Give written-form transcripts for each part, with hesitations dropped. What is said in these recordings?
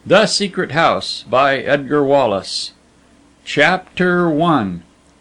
The Secret House by Edgar Wallace. Chapter I.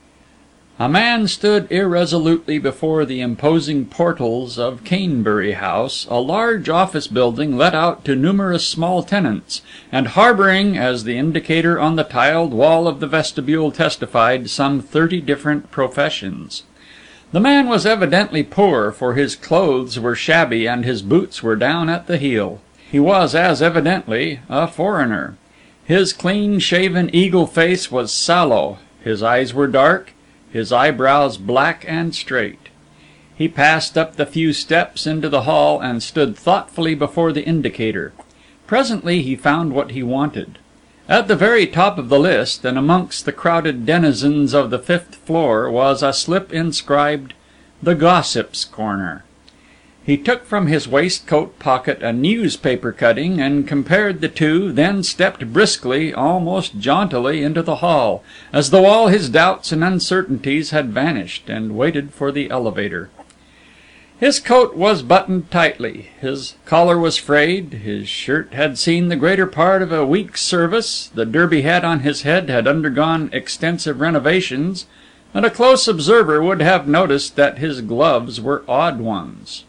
A man stood irresolutely before the imposing portals of Canebury House, a large office building let out to numerous small tenants, and harbouring, as the indicator on the tiled wall of the vestibule testified, some 30 different professions. The man was evidently poor, for his clothes were shabby and his boots were down at the heel. He was as evidently a foreigner. His clean-shaven eagle face was sallow, his eyes were dark, his eyebrows black and straight. He passed up the few steps into the hall and stood thoughtfully before the indicator. Presently he found what he wanted. At the very top of the list, and amongst the crowded denizens of the 5th floor, was a slip inscribed, "The Gossips' Corner." He took from his waistcoat pocket a newspaper cutting and compared the two, then stepped briskly, almost jauntily, into the hall, as though all his doubts and uncertainties had vanished, and waited for the elevator. His coat was buttoned tightly, his collar was frayed, his shirt had seen the greater part of a week's service, the derby hat on his head had undergone extensive renovations, and a close observer would have noticed that his gloves were odd ones.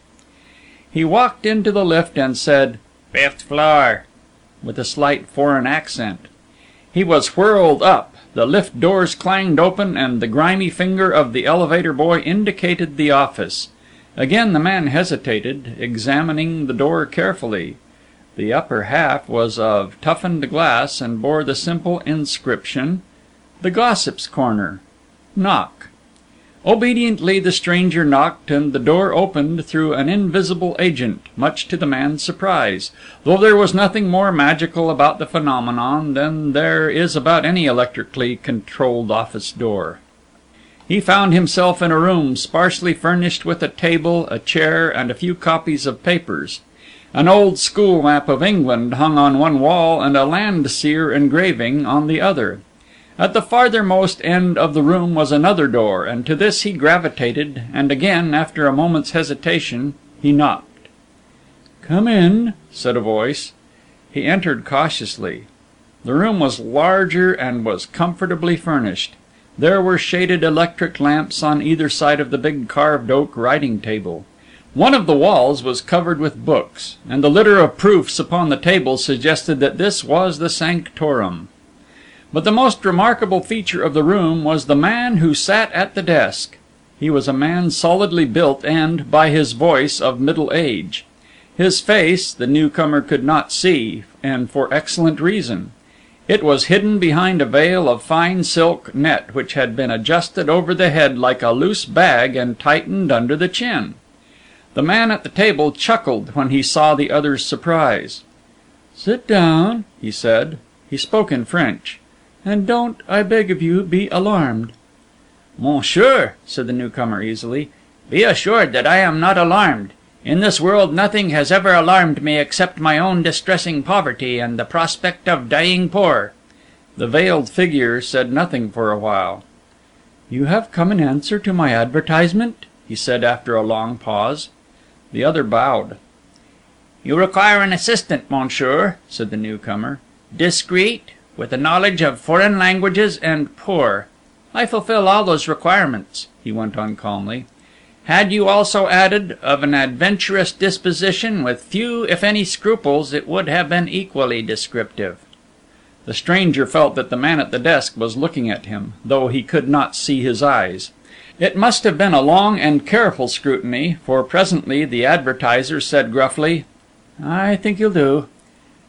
He walked into the lift and said, "5th floor," with a slight foreign accent. He was whirled up, the lift doors clanged open, and the grimy finger of the elevator boy indicated the office. Again the man hesitated, examining the door carefully. The upper half was of toughened glass and bore the simple inscription, "The Gossips' Corner. Knock." Obediently the stranger knocked, and the door opened through an invisible agent, much to the man's surprise, though there was nothing more magical about the phenomenon than there is about any electrically controlled office door. He found himself in a room sparsely furnished with a table, a chair, and a few copies of papers. An old school map of England hung on one wall, and a Landseer engraving on the other. At the farthermost end of the room was another door, and to this he gravitated, and again, after a moment's hesitation, he knocked. "Come in," said a voice. He entered cautiously. The room was larger and was comfortably furnished. There were shaded electric lamps on either side of the big carved oak writing table. One of the walls was covered with books, and the litter of proofs upon the table suggested that this was the sanctorum. But the most remarkable feature of the room was the man who sat at the desk. He was a man solidly built and, by his voice, of middle age. His face the newcomer could not see, and for excellent reason. It was hidden behind a veil of fine silk net which had been adjusted over the head like a loose bag and tightened under the chin. The man at the table chuckled when he saw the other's surprise. "Sit down," he said. He spoke in French. "And don't, I beg of you, be alarmed." "Monsieur," said the newcomer easily, "be assured that I am not alarmed. In this world nothing has ever alarmed me except my own distressing poverty and the prospect of dying poor." The veiled figure said nothing for a while. "You have come in answer to my advertisement?" he said after a long pause. The other bowed. "You require an assistant, monsieur," said the newcomer. "Discreet, with a knowledge of foreign languages, and poor. I fulfill all those requirements," he went on calmly. "Had you also added, of an adventurous disposition, with few if any scruples, it would have been equally descriptive." The stranger felt that the man at the desk was looking at him, though he could not see his eyes. It must have been a long and careful scrutiny, for presently the advertiser said gruffly, "I think you'll do."